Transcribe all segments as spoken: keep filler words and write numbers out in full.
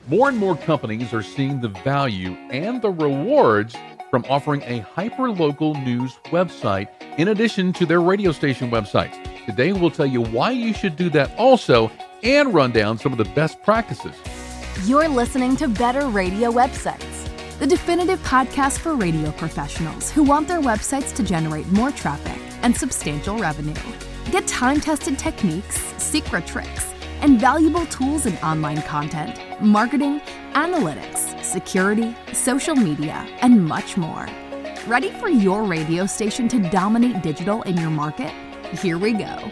More and more companies are seeing the value and the rewards from offering a hyper-local news website in addition to their radio station websites. Today, we'll tell you why you should do that also and run down some of the best practices. You're listening to Better Radio Websites, the definitive podcast for radio professionals who want their websites to generate more traffic and substantial revenue. Get time-tested techniques, secret tricks, and valuable tools in online content, marketing, analytics, security, social media, and much more. Ready for your radio station to dominate digital in your market? Here we go.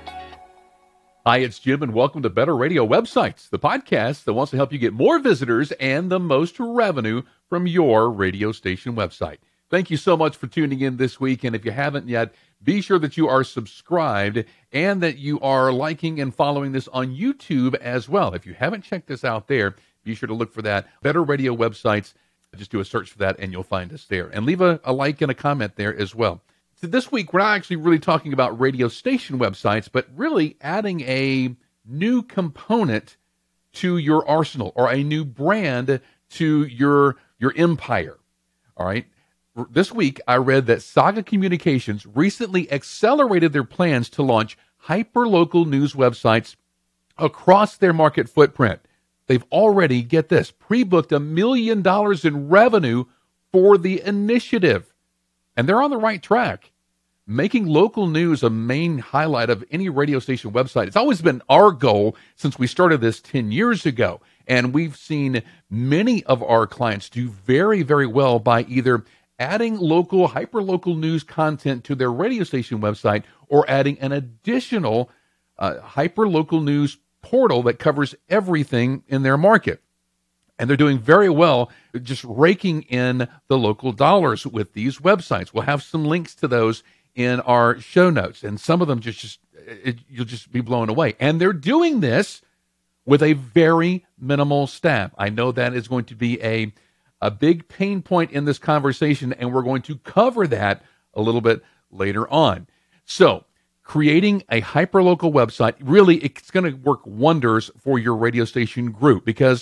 Hi, it's Jim, and welcome to Better Radio Websites, the podcast that wants to help you get more visitors and the most revenue from your radio station website. Thank you so much for tuning in this week, and if you haven't yet, be sure that you are subscribed and that you are liking and following this on YouTube as well. If you haven't checked this out there, be sure to look for that, Better Radio Websites. Just do a search for that, and you'll find us there. And leave a, a like and a comment there as well. So this week, we're not actually really talking about radio station websites, but really adding a new component to your arsenal or a new brand to your, your empire. All right. This week, I read that Saga Communications recently accelerated their plans to launch hyper-local news websites across their market footprint. They've already, get this, pre-booked a million dollars in revenue for the initiative. And they're on the right track. Making local news a main highlight of any radio station website. It's always been our goal since we started this ten years ago. And we've seen many of our clients do very, very well by either adding local, hyper-local news content to their radio station website or adding an additional uh, hyper-local news portal that covers everything in their market. And they're doing very well just raking in the local dollars with these websites. We'll have some links to those in our show notes, and some of them just, just it, you'll just be blown away. And they're doing this with a very minimal staff. I know that is going to be a a big pain point in this conversation, and we're going to cover that a little bit later on. So, creating a hyperlocal website, really, it's going to work wonders for your radio station group, because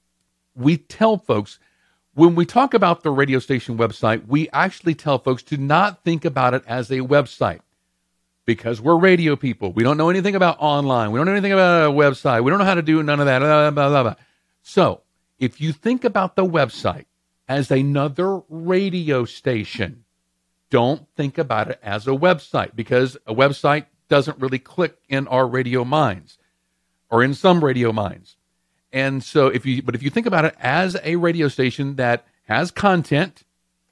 we tell folks, when we talk about the radio station website, we actually tell folks to not think about it as a website, because we're radio people. We don't know anything about online. We don't know anything about a website. We don't know how to do none of that. Blah, blah, blah, blah. So, if you think about the website as another radio station, don't think about it as a website, because a website doesn't really click in our radio minds, or in some radio minds. And so if you, but if you think about it as a radio station that has content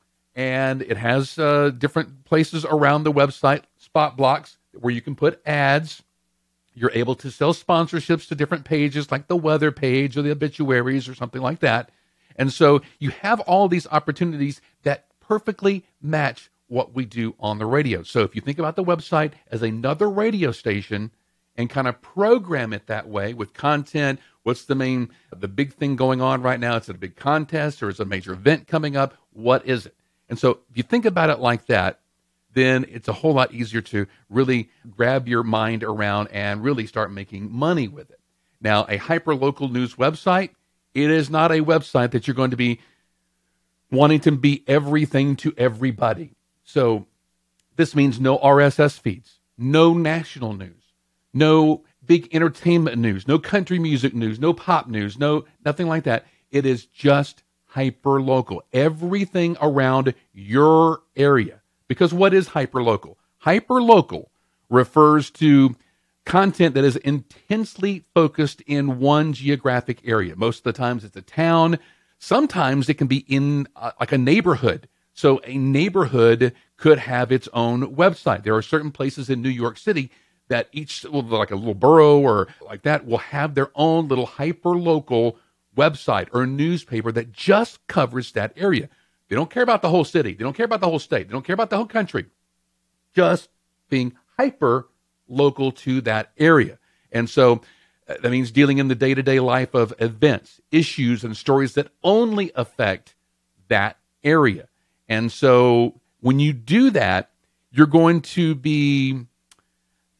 and it has uh, different places around the website, spot blocks where you can put ads, you're able to sell sponsorships to different pages like the weather page or the obituaries or something like that. And so you have all these opportunities that perfectly match what we do on the radio. So if you think about the website as another radio station and kind of program it that way with content, what's the main, the big thing going on right now? It's a big contest or it's a major event coming up. What is it? And so if you think about it like that, then it's a whole lot easier to really grab your mind around and really start making money with it. Now, a hyper-local news website, it is not a website that you're going to be wanting to be everything to everybody. So this means no R S S feeds, no national news, no big entertainment news, no country music news, no pop news, no nothing like that. It is just hyper-local, everything around your area. Because what is hyperlocal? Hyperlocal refers to content that is intensely focused in one geographic area. Most of the times it's a town. Sometimes it can be in uh, like a neighborhood. So a neighborhood could have its own website. There are certain places in New York City that each, like a little borough or like that, will have their own little hyperlocal website or newspaper that just covers that area. They don't care about the whole city. They don't care about the whole state. They don't care about the whole country. Just being hyper local to that area. And so uh, that means dealing in the day-to-day life of events, issues, and stories that only affect that area. And so when you do that, you're going to be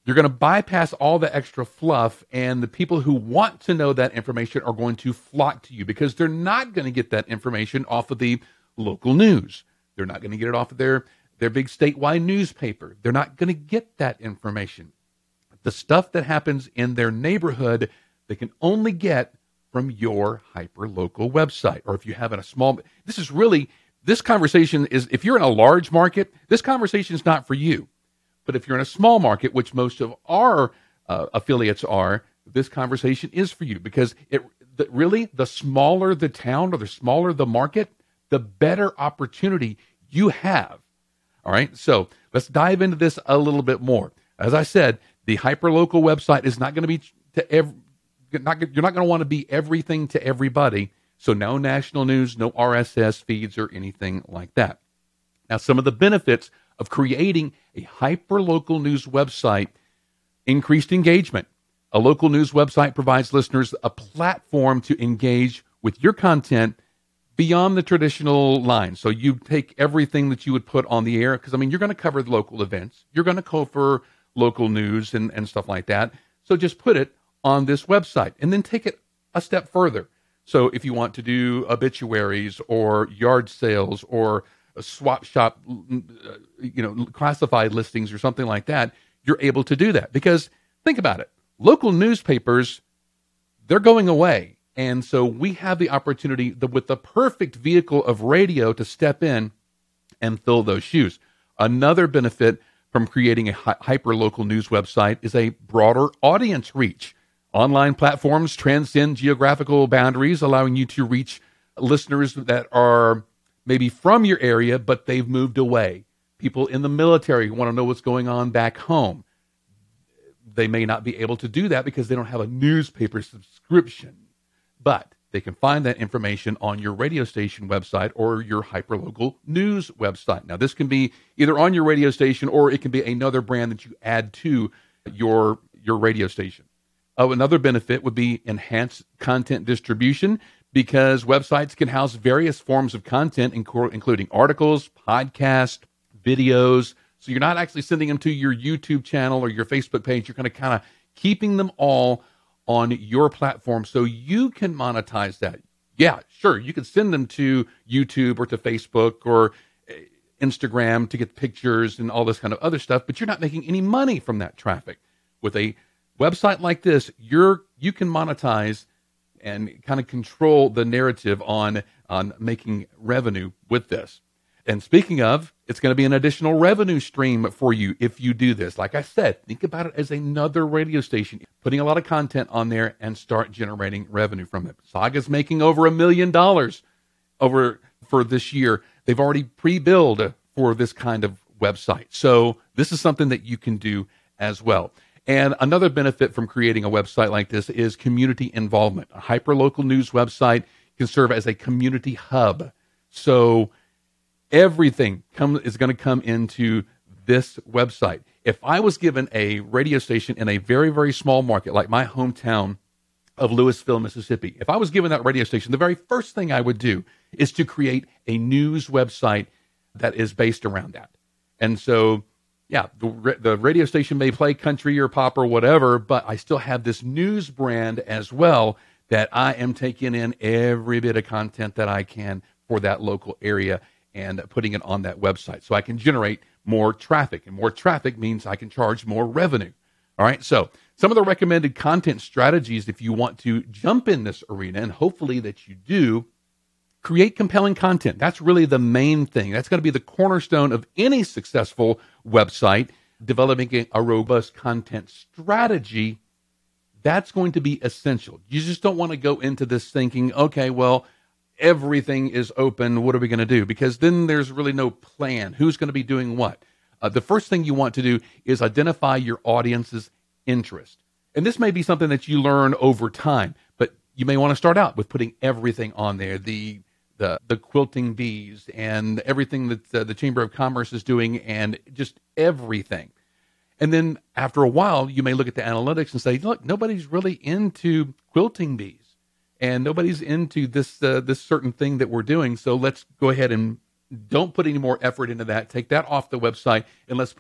You're going to bypass all the extra fluff, and the people who want to know that information are going to flock to you because they're not going to get that information off of the local news. They're not going to get it off of their, their big statewide newspaper. They're not going to get that information. The stuff that happens in their neighborhood, they can only get from your hyper-local website. Or if you have a small, this is really, this conversation is, if you're in a large market, this conversation is not for you. But if you're in a small market, which most of our uh, affiliates are, this conversation is for you because it the, really, the smaller the town or the smaller the market, the better opportunity you have. All right, so let's dive into this a little bit more. As I said, the hyperlocal website is not going to be to every, not, you're not going to want to be everything to everybody. So no national news, no R S S feeds or anything like that. Now, some of the benefits of creating a hyperlocal news website: increased engagement. A local news website provides listeners a platform to engage with your content beyond the traditional line. So you take everything that you would put on the air, because, I mean, you're going to cover the local events. You're going to cover local news and, and stuff like that. So just put it on this website and then take it a step further. So if you want to do obituaries or yard sales or a swap shop, you know, classified listings or something like that, you're able to do that. Because think about it. Local newspapers, they're going away. And so we have the opportunity the, with the perfect vehicle of radio to step in and fill those shoes. Another benefit from creating a hi- hyper-local news website is a broader audience reach. Online platforms transcend geographical boundaries, allowing you to reach listeners that are maybe from your area, but they've moved away. People in the military want to know what's going on back home. They may not be able to do that because they don't have a newspaper subscription, but they can find that information on your radio station website or your hyperlocal news website. Now, this can be either on your radio station or it can be another brand that you add to your, your radio station. Oh, another benefit would be enhanced content distribution, because websites can house various forms of content, including articles, podcasts, videos. So you're not actually sending them to your YouTube channel or your Facebook page. You're kind of kind of keeping them all on your platform so you can monetize that. Yeah, sure, you can send them to YouTube or to Facebook or Instagram to get pictures and all this kind of other stuff, but you're not making any money from that traffic. With a website like this, you're you can monetize and kind of control the narrative on, on making revenue with this. And speaking of, it's going to be an additional revenue stream for you if you do this. Like I said, think about it as another radio station, putting a lot of content on there and start generating revenue from it. Saga's making over a million dollars over for this year. They've already pre-billed for this kind of website. So this is something that you can do as well. And another benefit from creating a website like this is community involvement. A hyperlocal news website can serve as a community hub. So everything come, is going to come into this website. If I was given a radio station in a very, very small market, like my hometown of Louisville, Mississippi, if I was given that radio station, the very first thing I would do is to create a news website that is based around that. And so, yeah, the, the radio station may play country or pop or whatever, but I still have this news brand as well that I am taking in every bit of content that I can for that local area and putting it on that website so I can generate more traffic. And more traffic means I can charge more revenue. All right, so some of the recommended content strategies if you want to jump in this arena, and hopefully that you do, create compelling content. That's really the main thing. That's going to be the cornerstone of any successful website. Developing a robust content strategy, that's going to be essential. You just don't want to go into this thinking, okay, well, everything is open. What are we going to do? Because then there's really no plan. Who's going to be doing what? Uh, the first thing you want to do is identify your audience's interest. And this may be something that you learn over time, but you may want to start out with putting everything on there. The The, the quilting bees and everything that uh, the Chamber of Commerce is doing and just everything. And then after a while, you may look at the analytics and say, look, nobody's really into quilting bees and nobody's into this uh, this certain thing that we're doing. So let's go ahead and don't put any more effort into that. Take that off the website and let's put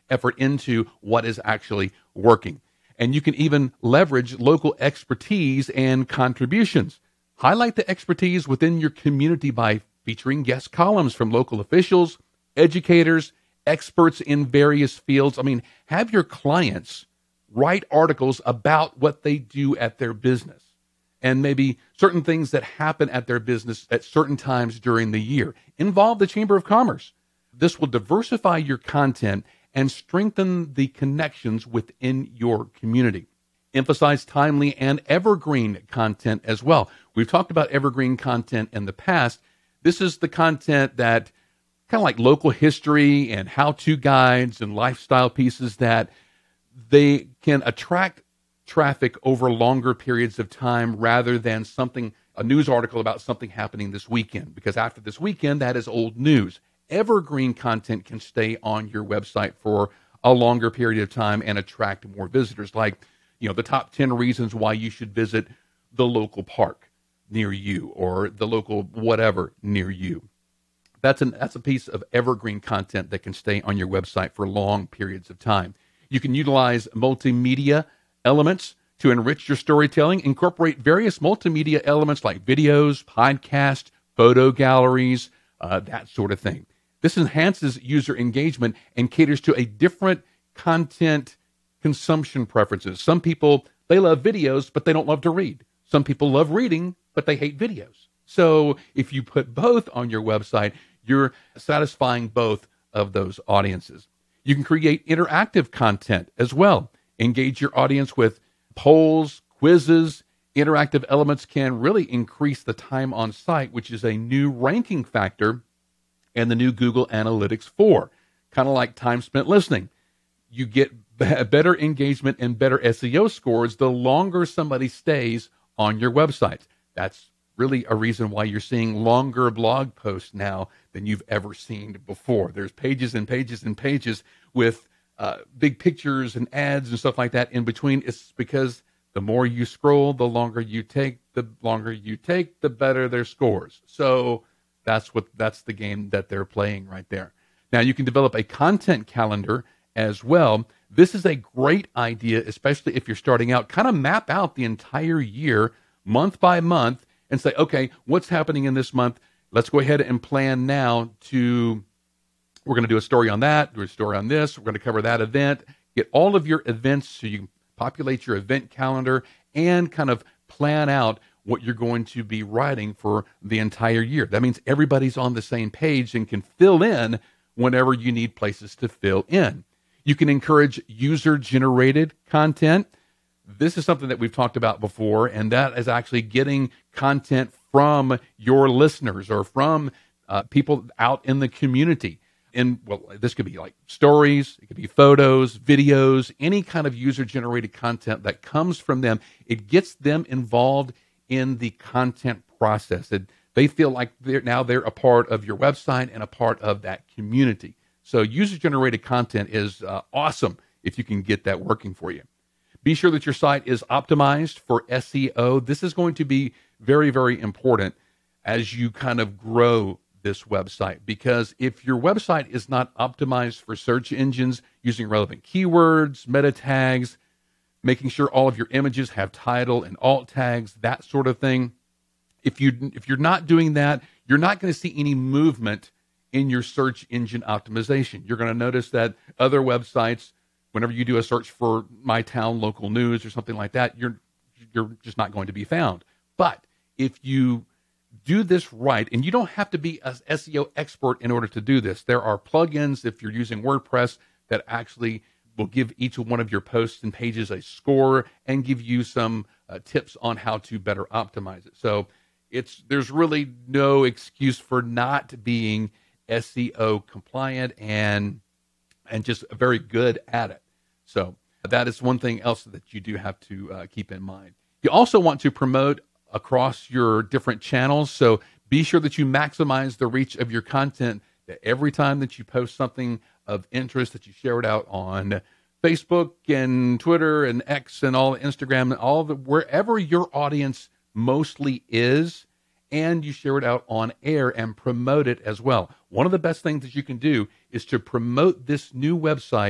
effort into what is actually working. And you can even leverage local expertise and contributions. Highlight the expertise within your community by featuring guest columns from local officials, educators, experts in various fields. I mean, have your clients write articles about what they do at their business and maybe certain things that happen at their business at certain times during the year. Involve the Chamber of Commerce. This will diversify your content and strengthen the connections within your community. Emphasize timely and evergreen content as well. We've talked about evergreen content in the past. This is the content that kind of like local history and how-to guides and lifestyle pieces that they can attract traffic over longer periods of time rather than something, a news article about something happening this weekend, because after this weekend, that is old news. Evergreen content can stay on your website for a longer period of time and attract more visitors, like, you know, the top ten reasons why you should visit the local park near you or the local whatever near you. That's an that's a piece of evergreen content that can stay on your website for long periods of time. You can utilize multimedia elements to enrich your storytelling. Incorporate various multimedia elements like videos, podcasts, photo galleries, uh, that sort of thing. This enhances user engagement and caters to a different content consumption preferences. Some people, they love videos, but they don't love to read. Some people love reading, but they hate videos. So if you put both on your website, you're satisfying both of those audiences. You can create interactive content as well. Engage your audience with polls, quizzes. Interactive elements can really increase the time on site, which is a new ranking factor in the new Google Analytics four, kind of like time spent listening. You get better engagement and better S E O scores the longer somebody stays on your website. That's really a reason why you're seeing longer blog posts now than you've ever seen before. There's pages and pages and pages with uh, big pictures and ads and stuff like that in between. It's because the more you scroll, the longer you take, the longer you take, the better their scores. So that's what that's the game that they're playing right there. Now you can develop a content calendar as well. This is a great idea, especially if you're starting out. Kind of map out the entire year, month by month, and say, okay, what's happening in this month? Let's go ahead and plan now to, we're going to do a story on that, do a story on this, we're going to cover that event. Get all of your events so you can populate your event calendar and kind of plan out what you're going to be writing for the entire year. That means everybody's on the same page and can fill in whenever you need places to fill in. You can encourage user-generated content. This is something that we've talked about before, and that is actually getting content from your listeners or from uh, people out in the community. And well, this could be like stories, it could be photos, videos, any kind of user-generated content that comes from them. It gets them involved in the content process. And they feel like they're now they're a part of your website and a part of that community. So user-generated content is uh, awesome if you can get that working for you. Be sure that your site is optimized for S E O. This is going to be very, very important as you kind of grow this website, because if your website is not optimized for search engines using relevant keywords, meta tags, making sure all of your images have title and alt tags, that sort of thing, if you if you're not doing that, you're not going to see any movement in your search engine optimization. You're going to notice that other websites, whenever you do a search for My Town Local News or something like that, you're you're just not going to be found. But if you do this right, and you don't have to be an S E O expert in order to do this. There are plugins, if you're using WordPress, that actually will give each one of your posts and pages a score and give you some uh, tips on how to better optimize it. So it's there's really no excuse for not being S E O compliant and and just very good at it. So that is one thing else that you do have to uh, keep in mind. You also want to promote across your different channels. So be sure that you maximize the reach of your content, that every time that you post something of interest, that you share it out on Facebook and Twitter and X and all Instagram and all the wherever your audience mostly is, and you share it out on air and promote it as well. One of the best things that you can do is to promote this new website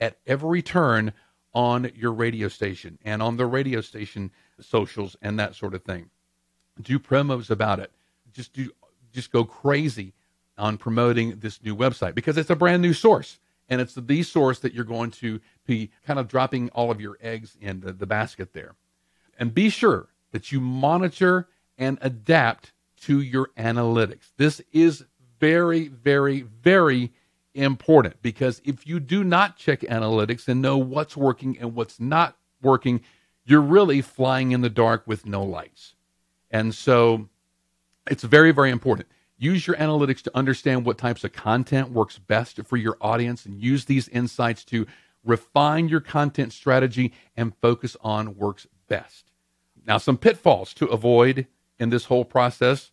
at every turn on your radio station and on the radio station socials and that sort of thing. Do promos about it. Just do, just go crazy on promoting this new website because it's a brand new source. And it's the source that you're going to be kind of dropping all of your eggs in the, the basket there. And be sure that you monitor and adapt to your analytics. This is very, very, very important because if you do not check analytics and know what's working and what's not working, you're really flying in the dark with no lights. And so it's very, very important. Use your analytics to understand what types of content works best for your audience and use these insights to refine your content strategy and focus on works best. Now, some pitfalls to avoid in this whole process.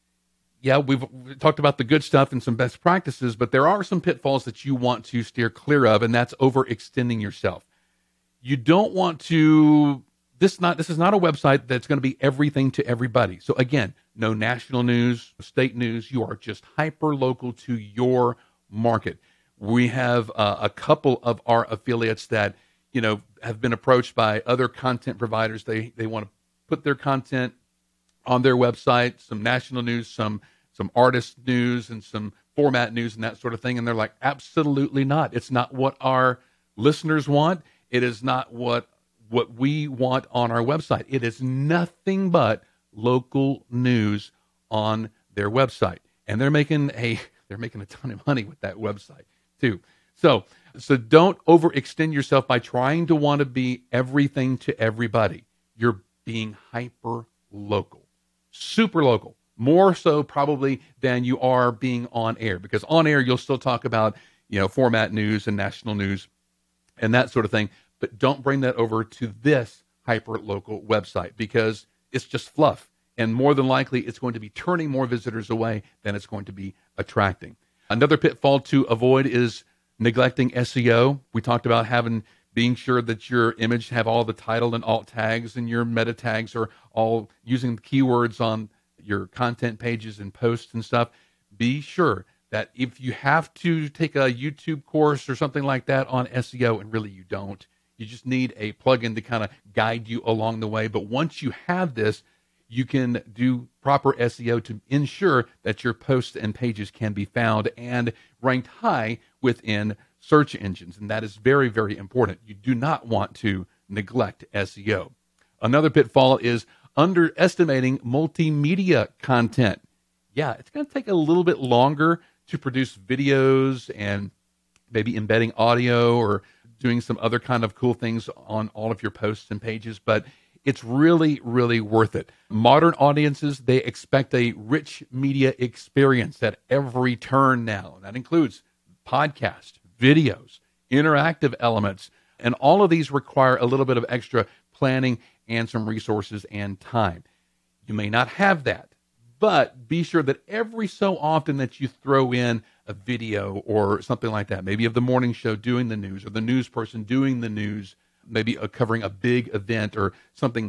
Yeah, we've talked about the good stuff and some best practices, but there are some pitfalls that you want to steer clear of, and that's overextending yourself. You don't want to, this not this is not a website that's going to be everything to everybody. So again, no national news, state news. You are just hyper local to your market. We have uh, a couple of our affiliates that, you know, have been approached by other content providers. They they want to put their content on their website, some national news, some some artist news, and some format news and that sort of thing. And they're like, absolutely not. It's not what our listeners want. It is not what what we want on our website. It is nothing but local news on their website. And they're making a they're making a ton of money with that website too. So so don't overextend yourself by trying to want to be everything to everybody. You're being hyper local, super local, more so probably than you are being on air, because on air you'll still talk about, you know, format news and national news and that sort of thing, but don't bring that over to this hyper local website because it's just fluff, and more than likely it's going to be turning more visitors away than it's going to be attracting. Another pitfall to avoid is neglecting S E O. We talked about having being sure that your image have all the title and alt tags, and your meta tags are all using keywords on your content pages and posts and stuff. Be sure that if you have to take a YouTube course or something like that on S E O, and really you don't, you just need a plugin to kind of guide you along the way. But once you have this, you can do proper S E O to ensure that your posts and pages can be found and ranked high within search engines. And that is very, very important. You do not want to neglect S E O. Another pitfall is underestimating multimedia content. Yeah, it's going to take a little bit longer to produce videos and maybe embedding audio or doing some other kind of cool things on all of your posts and pages, but it's really, really worth it. Modern audiences, they expect a rich media experience at every turn now. And that includes podcasts, videos, interactive elements, and all of these require a little bit of extra planning and some resources and time. You may not have that, but be sure that every so often that you throw in a video or something like that, maybe of the morning show doing the news or the news person doing the news, maybe uh, covering a big event or something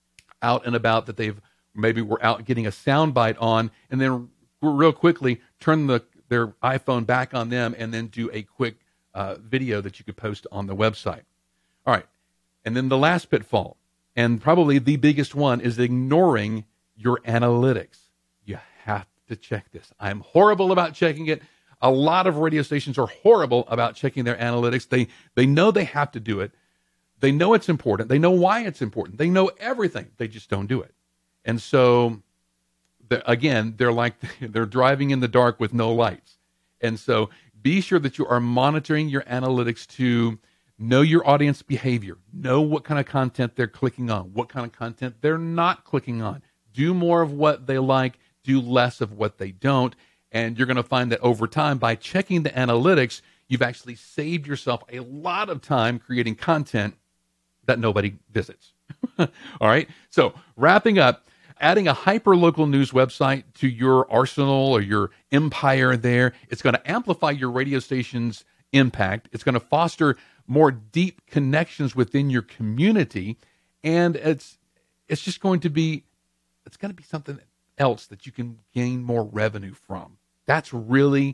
out and about that they've maybe were out getting a soundbite on, and then real quickly turn the their iPhone back on them and then do a quick uh, video that you could post on the website. All right. And then the last pitfall, and probably the biggest one, is ignoring your analytics. You have to check this. I'm horrible about checking it. A lot of radio stations are horrible about checking their analytics. They they know they have to do it. They know it's important. They know why it's important. They know everything. They just don't do it. And so, the, again, they're like they're driving in the dark with no lights. And so be sure that you are monitoring your analytics to know your audience behavior, know what kind of content they're clicking on, what kind of content they're not clicking on. Do more of what they like, do less of what they don't. And you're going to find that over time, by checking the analytics, you've actually saved yourself a lot of time creating content that nobody visits. All right. So wrapping up, adding a hyper-local news website to your arsenal or your empire there, it's going to amplify your radio station's impact. It's going to foster more deep connections within your community. And it's it's just going to be, it's going to be something else that you can gain more revenue from. That's really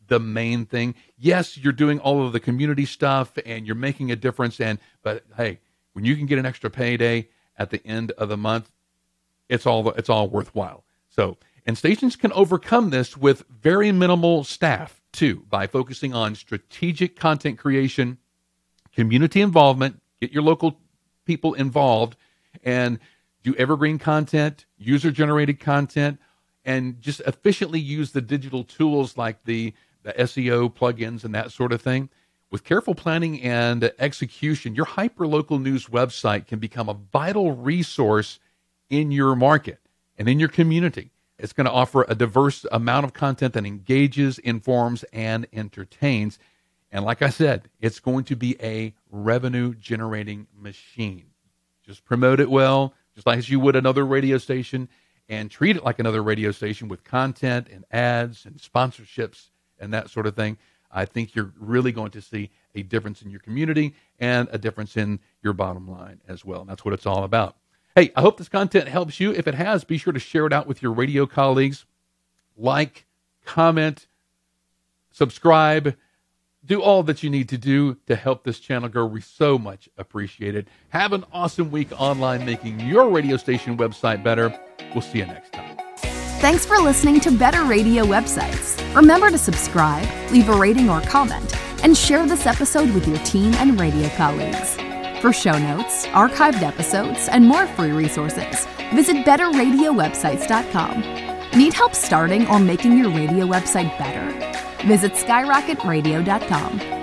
the main thing. Yes, you're doing all of the community stuff and you're making a difference. And but hey, when you can get an extra payday at the end of the month, it's all it's all worthwhile. So, and stations can overcome this with very minimal staff too, by focusing on strategic content creation, community involvement, get your local people involved, and do evergreen content, user-generated content, and just efficiently use the digital tools like the, the S E O plugins and that sort of thing. With careful planning and execution, your hyperlocal news website can become a vital resource in your market and in your community. It's going to offer a diverse amount of content that engages, informs, and entertains. And like I said, it's going to be a revenue-generating machine. Just promote it well, just like as you would another radio station, and treat it like another radio station with content and ads and sponsorships and that sort of thing. I think you're really going to see a difference in your community and a difference in your bottom line as well. And that's what it's all about. Hey, I hope this content helps you. If it has, be sure to share it out with your radio colleagues. Like, comment, subscribe, do all that you need to do to help this channel grow. We so much appreciate it. Have an awesome week online making your radio station website better. We'll see you next time. Thanks for listening to Better Radio Websites. Remember to subscribe, leave a rating or comment, and share this episode with your team and radio colleagues. For show notes, archived episodes, and more free resources, visit better radio websites dot com. Need help starting or making your radio website better? Visit skyrocket radio dot com.